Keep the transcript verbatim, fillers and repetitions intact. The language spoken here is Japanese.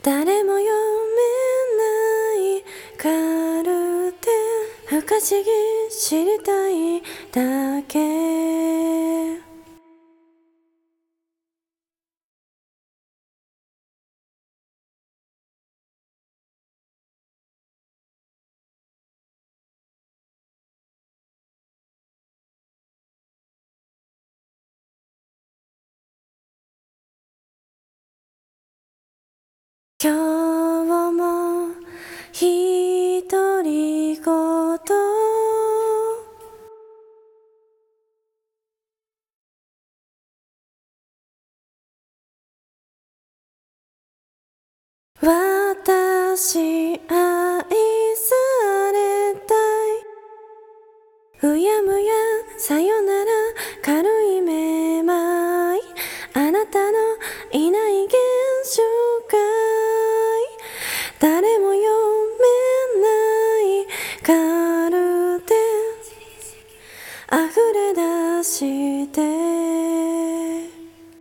誰も読めないカルテ、不可思議知りたいだけ。今日もひとりごと私愛されたい、うやむやさよなら軽いめまい、あなたのいない現象かい、誰も読めないカルテ溢れ出して